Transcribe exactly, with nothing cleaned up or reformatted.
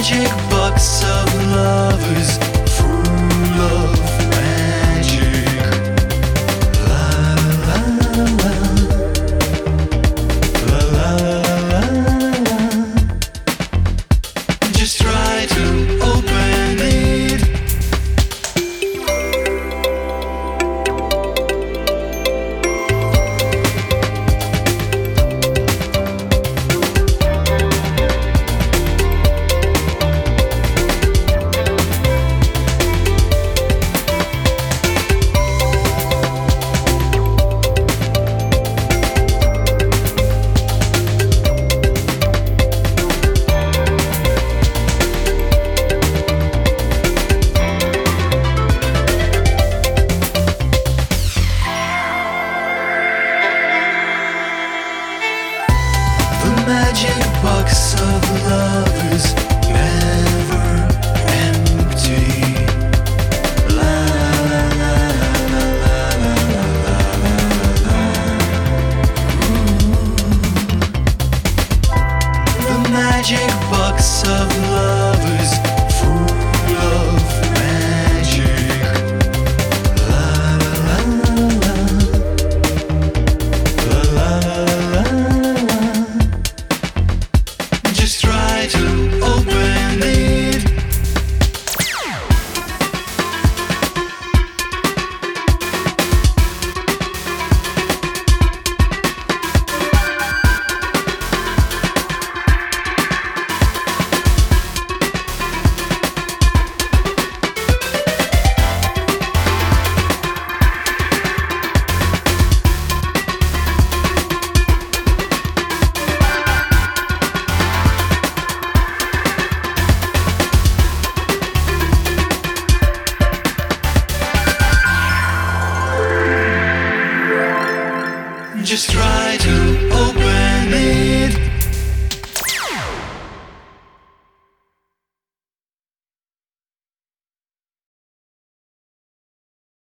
magic box of lovers, full of magic. La la la la, la la la la. Just try to open it. Magic box of lovers, never empty. La la la la la la la la la. The magic box of lovers, full of magic. La la la la, la la la la. Just try to open it. Just try to open it.